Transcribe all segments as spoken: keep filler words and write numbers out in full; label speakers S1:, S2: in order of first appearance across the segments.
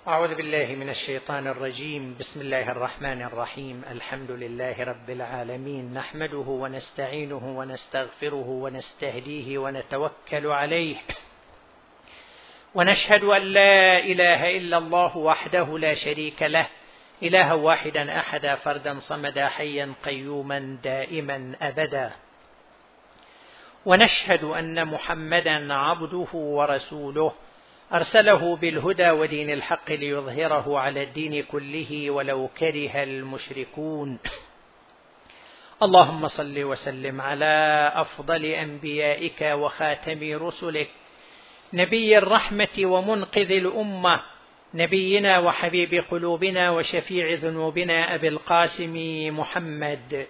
S1: أعوذ بالله من الشيطان الرجيم. بسم الله الرحمن الرحيم. الحمد لله رب العالمين، نحمده ونستعينه ونستغفره ونستهديه ونتوكل عليه، ونشهد أن لا إله إلا الله وحده لا شريك له، إلها واحدا أحدا فردا صمدا حيا قيوما دائما أبدا، ونشهد أن محمدا عبده ورسوله أرسله بالهدى ودين الحق ليظهره على الدين كله ولو كره المشركون. اللهم صل وسلم على أفضل أنبيائك وخاتم رسلك، نبي الرحمة ومنقذ الأمة، نبينا وحبيب قلوبنا وشفيع ذنوبنا أبي القاسم محمد.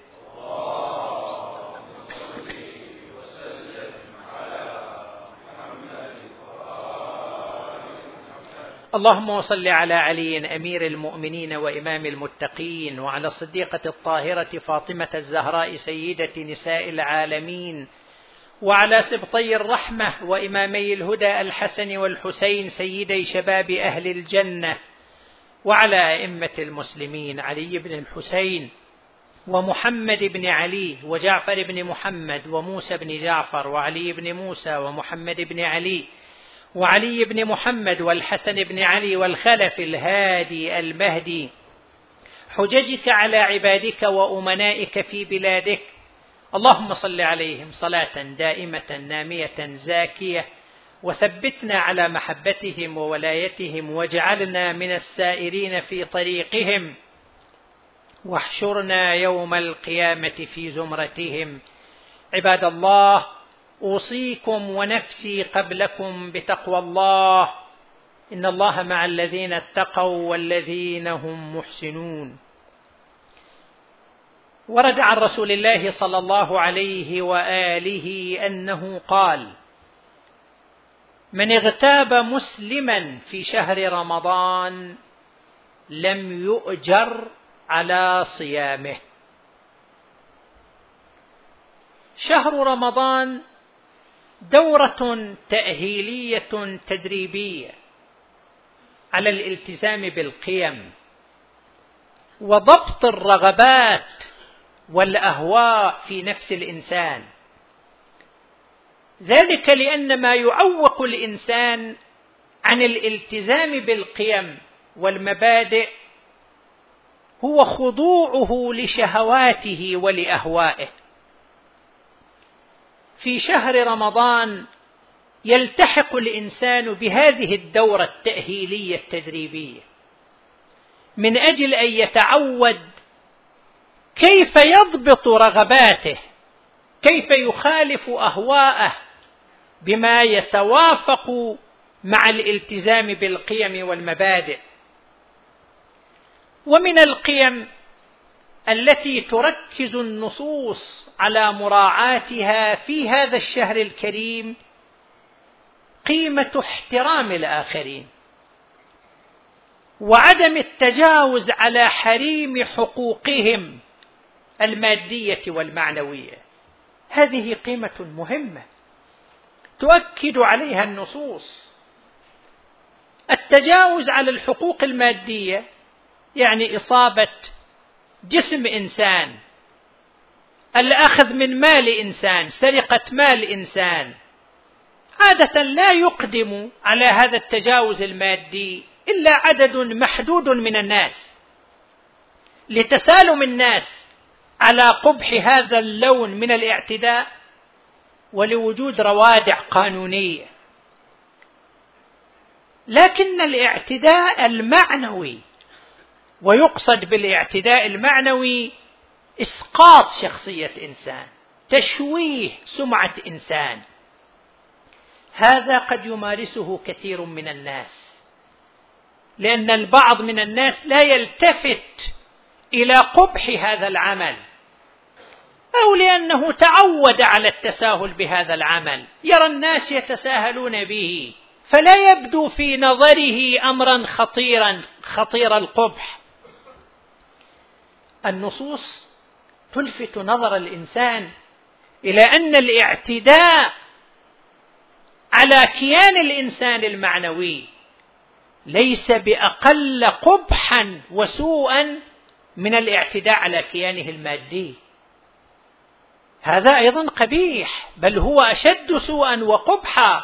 S1: اللهم صل على علي أمير المؤمنين وإمام المتقين، وعلى الصديقة الطاهرة فاطمة الزهراء سيدة نساء العالمين، وعلى سبطي الرحمة وإمامي الهدى الحسن والحسين سيدي شباب أهل الجنة، وعلى أئمة المسلمين علي بن الحسين ومحمد بن علي وجعفر بن محمد وموسى بن جعفر وعلي بن موسى ومحمد بن علي وعلي بن محمد والحسن بن علي والخلف الهادي المهدي، حججك على عبادك وأمنائك في بلادك. اللهم صل عليهم صلاة دائمة نامية زاكية، وثبتنا على محبتهم وولايتهم، واجعلنا من السائرين في طريقهم، واحشرنا يوم القيامة في زمرتهم. عباد الله، أوصيكم ونفسي قبلكم بتقوى الله، إن الله مع الذين اتقوا والذين هم محسنون. ورد عن رسول الله صلى الله عليه وآله أنه قال: من اغتاب مسلما في شهر رمضان لم يؤجر على صيامه. شهر رمضان دورة تأهيلية تدريبية على الالتزام بالقيم وضبط الرغبات والأهواء في نفس الإنسان، ذلك لأن ما يعوق الإنسان عن الالتزام بالقيم والمبادئ هو خضوعه لشهواته ولأهوائه. في شهر رمضان يلتحق الإنسان بهذه الدورة التأهيلية التدريبية من أجل أن يتعود كيف يضبط رغباته، كيف يخالف أهواءه بما يتوافق مع الالتزام بالقيم والمبادئ. ومن القيم التي تركز النصوص على مراعاتها في هذا الشهر الكريم قيمة احترام الآخرين وعدم التجاوز على حريم حقوقهم المادية والمعنوية. هذه قيمة مهمة تؤكد عليها النصوص. التجاوز على الحقوق المادية يعني إصابة جسم إنسان، الأخذ من مال إنسان، سرقة مال إنسان. عادة لا يقدم على هذا التجاوز المادي إلا عدد محدود من الناس، لتسالم الناس على قبح هذا اللون من الاعتداء ولوجود روادع قانونية. لكن الاعتداء المعنوي، ويقصد بالاعتداء المعنوي إسقاط شخصية إنسان، تشويه سمعة إنسان، هذا قد يمارسه كثير من الناس، لأن البعض من الناس لا يلتفت إلى قبح هذا العمل، أو لأنه تعود على التساهل بهذا العمل، يرى الناس يتساهلون به فلا يبدو في نظره أمرا خطيرا خطير القبح. النصوص تلفت نظر الإنسان إلى أن الاعتداء على كيان الإنسان المعنوي ليس بأقل قبحا وسوءا من الاعتداء على كيانه المادي. هذا أيضا قبيح، بل هو أشد سوءا وقبحا.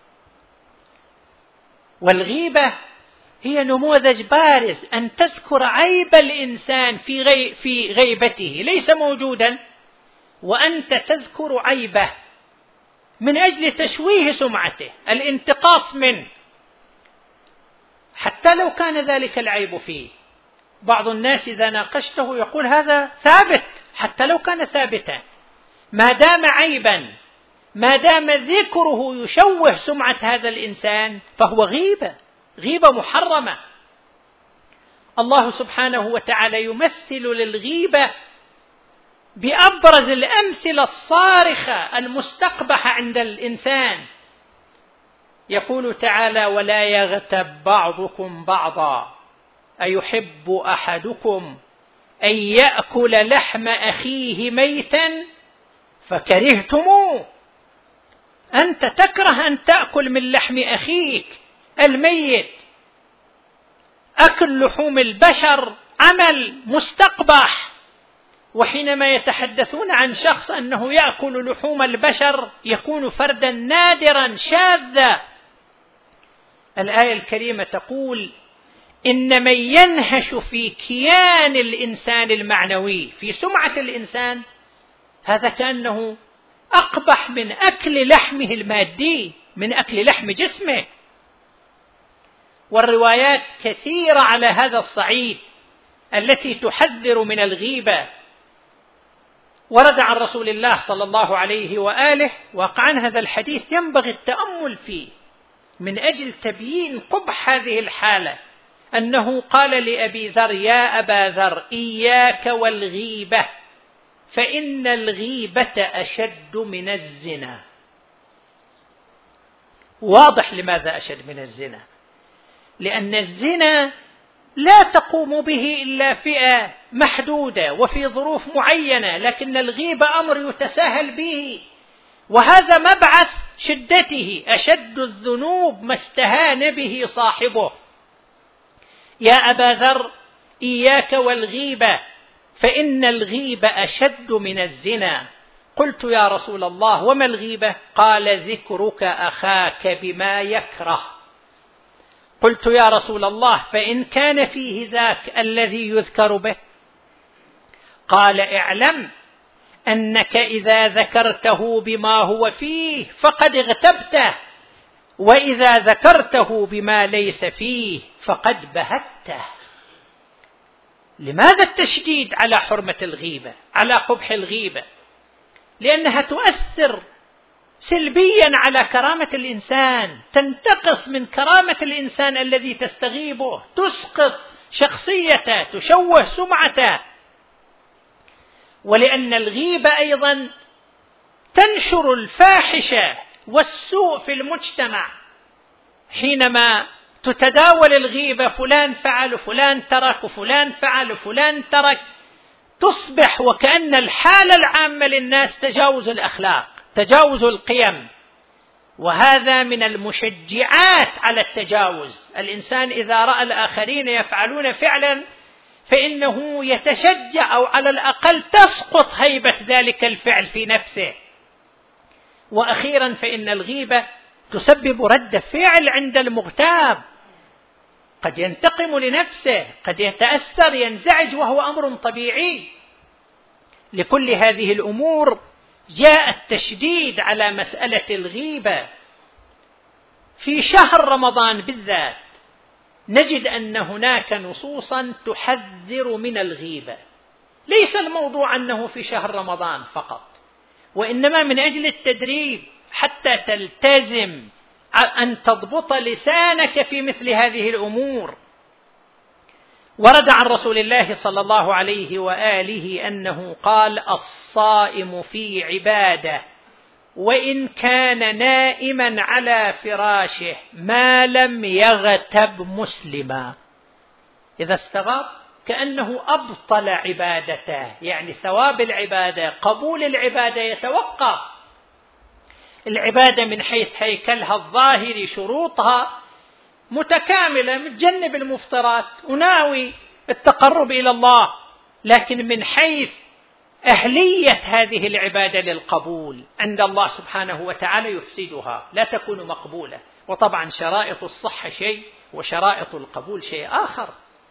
S1: والغيبة هي نموذج بارز أن تذكر عيب الإنسان في غي في غيبته ليس موجودا، وأنت تذكر عيبه من أجل تشويه سمعته، الانتقاص منه، حتى لو كان ذلك العيب فيه. بعض الناس إذا ناقشته يقول هذا ثابت، حتى لو كان ثابتا، ما دام عيبا، ما دام ذكره يشوه سمعة هذا الإنسان فهو غيبة، غيبة محرمة. الله سبحانه وتعالى يمثل للغيبة بأبرز الأمثلة الصارخة المستقبحة عند الإنسان. يقول تعالى: ولا يغتب بعضكم بعضا أيحب أحدكم أن يأكل لحم أخيه ميتا فكرهتموه. أنت تكره أن تأكل من لحم أخيك الميت. أكل لحوم البشر عمل مستقبح، وحينما يتحدثون عن شخص أنه يأكل لحوم البشر يكون فردا نادرا شاذا. الآية الكريمة تقول: إن من ينهش في كيان الإنسان المعنوي، في سمعة الإنسان، هذا كأنه أقبح من أكل لحمه المادي، من أكل لحم جسمه. والروايات كثيرة على هذا الصعيد التي تحذر من الغيبة. ورد عن رسول الله صلى الله عليه وآله، وقعا هذا الحديث ينبغي التأمل فيه من أجل تبيين قبح هذه الحالة، أنه قال لأبي ذر: يا أبا ذر إياك والغيبة فإن الغيبة أشد من الزنا. واضح لماذا أشد من الزنا، لأن الزنا لا تقوم به إلا فئة محدودة وفي ظروف معينة، لكن الغيبة أمر يتساهل به، وهذا مبعث شدته. أشد الذنوب ما استهان به صاحبه. يا أبا ذر إياك والغيبة فإن الغيبة أشد من الزنا. قلت: يا رسول الله وما الغيبة؟ قال: ذكرك أخاك بما يكره. قلت: يا رسول الله فإن كان فيه ذاك الذي يذكر به؟ قال: اعلم أنك إذا ذكرته بما هو فيه فقد اغتبته، وإذا ذكرته بما ليس فيه فقد بهته. لماذا التشديد على حرمة الغيبة، على قبح الغيبة؟ لأنها تؤثر سلبيا على كرامة الإنسان، تنتقص من كرامة الإنسان الذي تستغيبه، تسقط شخصيته، تشوه سمعته. ولأن الغيبة أيضا تنشر الفاحشة والسوء في المجتمع. حينما تتداول الغيبة، فلان فعل وفلان ترك وفلان فعل وفلان ترك، تصبح وكأن الحالة العامة للناس تجاوز الأخلاق، تجاوز القيم، وهذا من المشجعات على التجاوز. الإنسان إذا رأى الآخرين يفعلون فعلا فإنه يتشجع، أو على الأقل تسقط هيبة ذلك الفعل في نفسه. وأخيرا فإن الغيبة تسبب رد فعل عند المغتاب، قد ينتقم لنفسه، قد يتأثر، ينزعج، وهو أمر طبيعي. لكل هذه الأمور جاء التشديد على مسألة الغيبة. في شهر رمضان بالذات نجد أن هناك نصوصا تحذر من الغيبة. ليس الموضوع أنه في شهر رمضان فقط، وإنما من أجل التدريب حتى تلتزم أن تضبط لسانك في مثل هذه الأمور. ورد عن رسول الله صلى الله عليه وآله أنه قال: الصائم في عبادة وإن كان نائما على فراشه ما لم يغتب مسلما. إذا استغاب كأنه أبطل عبادته، يعني ثواب العبادة، قبول العبادة يتوقف. العبادة من حيث هيكلها الظاهري، شروطها، متكاملة، متجنب المفترات وناوي التقرب إلى الله، لكن من حيث أهلية هذه العبادة للقبول عند الله سبحانه وتعالى يفسدها، لا تكون مقبولة. وطبعا شرائط الصحة شيء وشرائط القبول شيء آخر.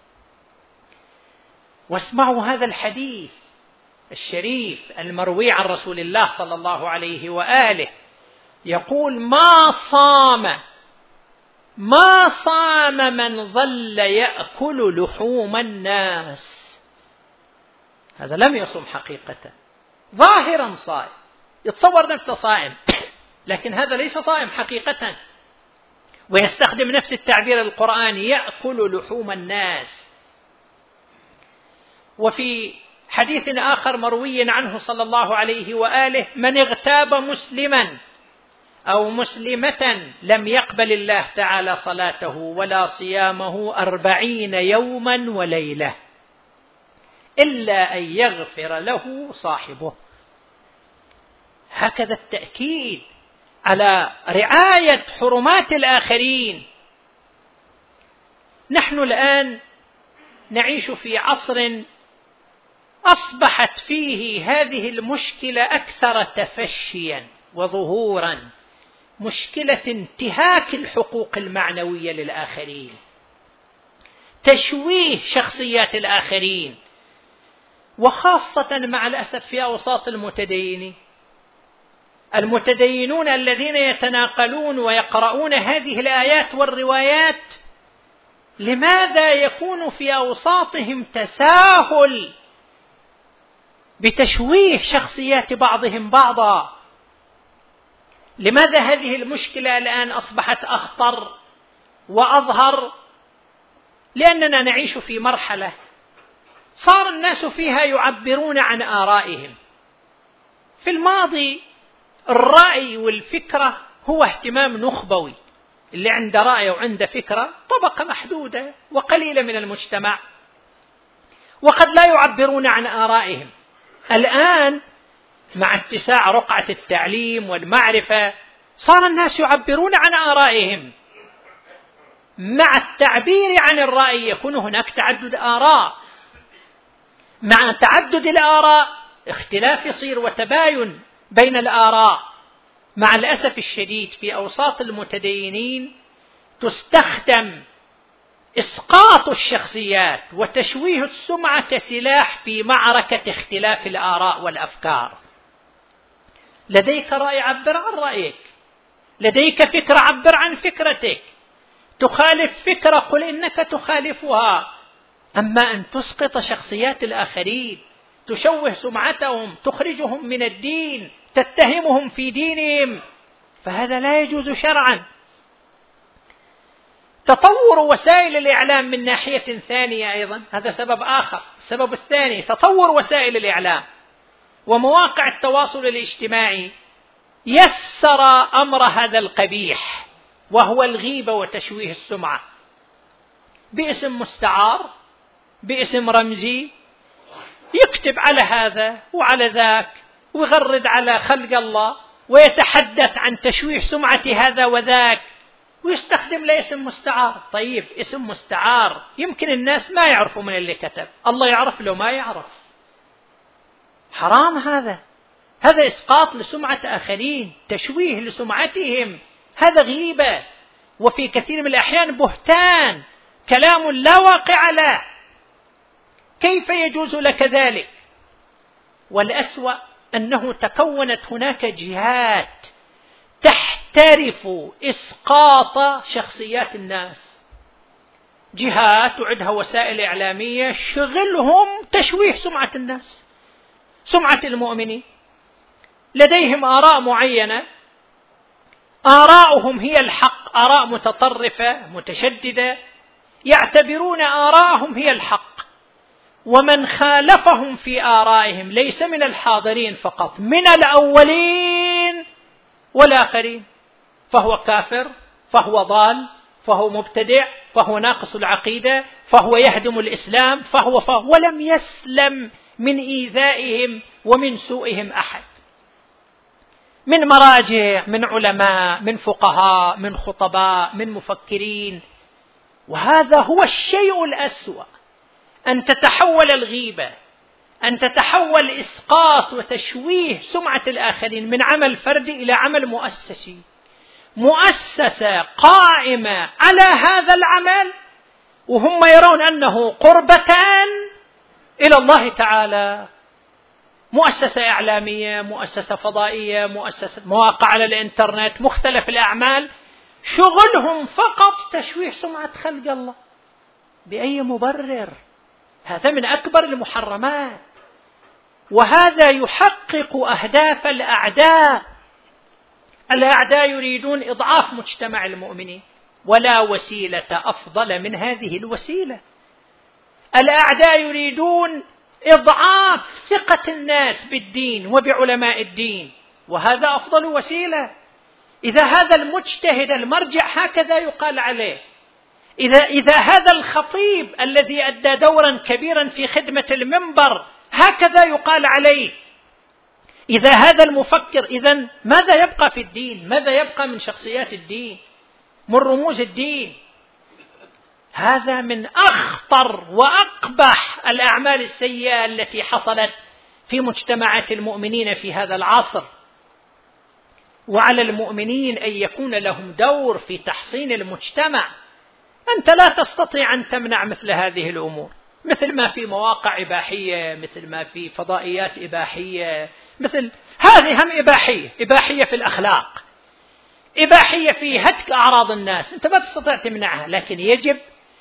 S1: واسمعوا هذا الحديث الشريف المروي عن رسول الله صلى الله عليه وآله، يقول: ما صام ما صام من ظل يأكل لحوم الناس. هذا لم يصم حقيقة، ظاهرا صائم، يتصور نفسه صائم، لكن هذا ليس صائم حقيقة. ويستخدم نفس التعبير القرآني: يأكل لحوم الناس. وفي حديث آخر مروي عنه صلى الله عليه وآله: من اغتاب مسلما أو مسلمة لم يقبل الله تعالى صلاته ولا صيامه أربعين يوما وليلة إلا أن يغفر له صاحبه. هكذا التأكيد على رعاية حرمات الآخرين. نحن الآن نعيش في عصر أصبحت فيه هذه المشكلة أكثر تفشيا وظهورا، مشكلة انتهاك الحقوق المعنوية للآخرين، تشويه شخصيات الآخرين، وخاصة مع الأسف في أوساط المتدينين. المتدينون الذين يتناقلون ويقرؤون هذه الآيات والروايات، لماذا يكون في أوساطهم تساهل بتشويه شخصيات بعضهم بعضا؟ لماذا هذه المشكلة الآن أصبحت أخطر وأظهر؟ لأننا نعيش في مرحلة صار الناس فيها يعبرون عن آرائهم. في الماضي الرأي والفكرة هو اهتمام نخبوي، اللي عنده رأي وعنده فكرة طبقة محدودة وقليلة من المجتمع، وقد لا يعبرون عن آرائهم. الآن مع اتساع رقعة التعليم والمعرفة صار الناس يعبرون عن آرائهم. مع التعبير عن الرأي يكون هناك تعدد آراء، مع تعدد الآراء اختلاف يصير وتباين بين الآراء. مع الأسف الشديد في أوساط المتدينين تستخدم إسقاط الشخصيات وتشويه السمعة كسلاح في معركة اختلاف الآراء والأفكار. لديك رأي، عبر عن رأيك. لديك فكرة، عبر عن فكرتك. تخالف فكرة، قل إنك تخالفها. أما أن تسقط شخصيات الآخرين، تشوه سمعتهم، تخرجهم من الدين، تتهمهم في دينهم، فهذا لا يجوز شرعا. تطور وسائل الإعلام من ناحية ثانية أيضا، هذا سبب آخر. السبب الثاني تطور وسائل الإعلام ومواقع التواصل الاجتماعي يسر أمر هذا القبيح، وهو الغيبة وتشويه السمعة باسم مستعار، باسم رمزي، يكتب على هذا وعلى ذاك ويغرد على خلق الله ويتحدث عن تشويه سمعة هذا وذاك ويستخدم له اسم مستعار. طيب اسم مستعار يمكن الناس ما يعرفوا من اللي كتب، الله يعرف لو ما يعرف. حرام هذا. هذا إسقاط لسمعة آخرين، تشويه لسمعتهم، هذا غيبة، وفي كثير من الأحيان بهتان، كلام لا واقع له. كيف يجوز لك ذلك؟ والأسوأ أنه تكونت هناك جهات تحترف إسقاط شخصيات الناس، جهات وعندها وسائل إعلامية شغلهم تشويه سمعة الناس، سمعة المؤمنين. لديهم آراء معينة، آراؤهم هي الحق، آراء متطرفة متشددة، يعتبرون آراءهم هي الحق، ومن خالفهم في آرائهم ليس من الحاضرين فقط، من الأولين والآخرين، فهو كافر، فهو ضال، فهو مبتدع، فهو ناقص العقيدة، فهو يهدم الإسلام، فهو فهو ولم يسلم من إيذائهم ومن سوءهم أحد، من مراجع، من علماء، من فقهاء، من خطباء، من مفكرين، وهذا هو الشيء الأسوأ، أن تتحول الغيبة، أن تتحول إسقاط وتشويه سمعة الآخرين من عمل فردي إلى عمل مؤسسي، مؤسسة قائمة على هذا العمل وهم يرون أنه قربة إلى الله تعالى. مؤسسة إعلامية، مؤسسة فضائية، مؤسسة مواقع على الإنترنت، مختلف الأعمال، شغلهم فقط تشويه سمعة خلق الله. بأي مبرر؟ هذا من أكبر المحرمات، وهذا يحقق أهداف الأعداء. الأعداء يريدون إضعاف مجتمع المؤمنين، ولا وسيلة أفضل من هذه الوسيلة. الأعداء يريدون إضعاف ثقة الناس بالدين وبعلماء الدين، وهذا أفضل وسيلة. إذا هذا المجتهد المرجع هكذا يقال عليه، إذا, إذا هذا الخطيب الذي أدى دورا كبيرا في خدمة المنبر هكذا يقال عليه، إذا هذا المفكر، إذن ماذا يبقى في الدين؟ ماذا يبقى من شخصيات الدين، من رموز الدين؟ هذا من أخطر وأقبح الأعمال السيئة التي حصلت في مجتمعات المؤمنين في هذا العصر. وعلى المؤمنين أن يكون لهم دور في تحصين المجتمع. أنت لا تستطيع أن تمنع مثل هذه الأمور، مثل ما في مواقع إباحية، مثل ما في فضائيات إباحية، مثل هذه هم إباحية، إباحية في الأخلاق، إباحية في هتك أعراض الناس، أنت ما تستطيع تمنعها، لكن يجب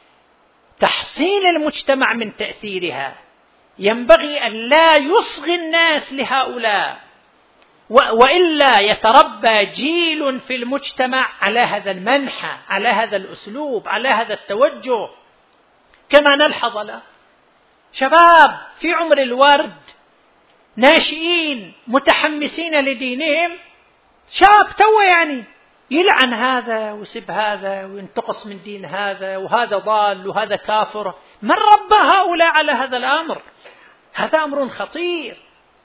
S1: تحصين المجتمع من تأثيرها. ينبغي أن لا يصغي الناس لهؤلاء، وإلا يتربى جيل في المجتمع على هذا المنحى، على هذا الأسلوب، على هذا التوجه. كما نلحظ له شباب في عمر الورد، ناشئين متحمسين لدينهم، شاب تو يعني يلعن هذا ويسب هذا وينتقص من دين هذا، وهذا ضال وهذا كافر. من ربى هؤلاء على هذا الأمر؟ هذا أمر خطير.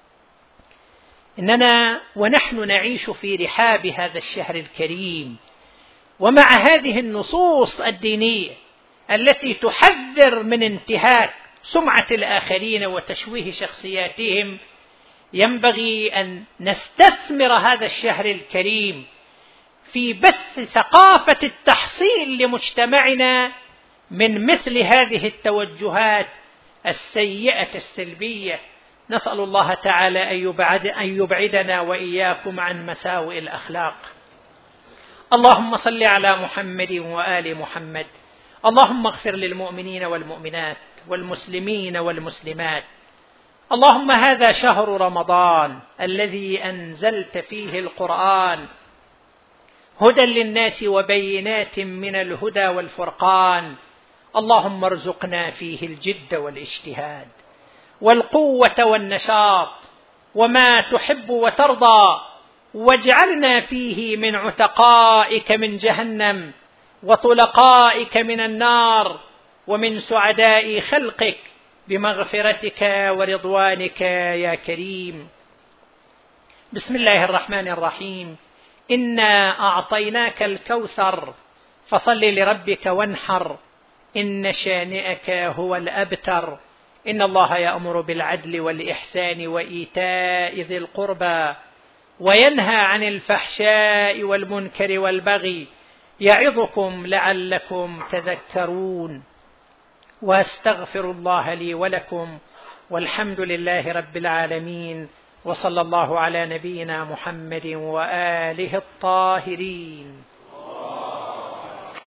S1: إننا ونحن نعيش في رحاب هذا الشهر الكريم، ومع هذه النصوص الدينية التي تحذر من انتهاك سمعة الآخرين وتشويه شخصياتهم، ينبغي أن نستثمر هذا الشهر الكريم في بث ثقافة التحصين لمجتمعنا من مثل هذه التوجهات السيئة السلبية. نسأل الله تعالى أن يبعد أن يبعدنا وإياكم عن مساوئ الأخلاق. اللهم صل على محمد وآل محمد. اللهم اغفر للمؤمنين والمؤمنات والمسلمين والمسلمات. اللهم هذا شهر رمضان الذي أنزلت فيه القرآن هدى للناس وبينات من الهدى والفرقان. اللهم ارزقنا فيه الجد والاجتهاد والقوة والنشاط وما تحب وترضى، واجعلنا فيه من عتقائك من جهنم وطلقائك من النار، ومن سعداء خلقك بمغفرتك ورضوانك يا كريم. بسم الله الرحمن الرحيم. إنا أعطيناك الكوثر فصل لربك وانحر، إن شانئك هو الأبتر. إن الله يأمر بالعدل والإحسان وإيتاء ذي القربى وينهى عن الفحشاء والمنكر والبغي، يعظكم لعلكم تذكرون. وأستغفر الله لي ولكم، والحمد لله رب العالمين، وصلى الله على نبينا محمد وآله الطاهرين.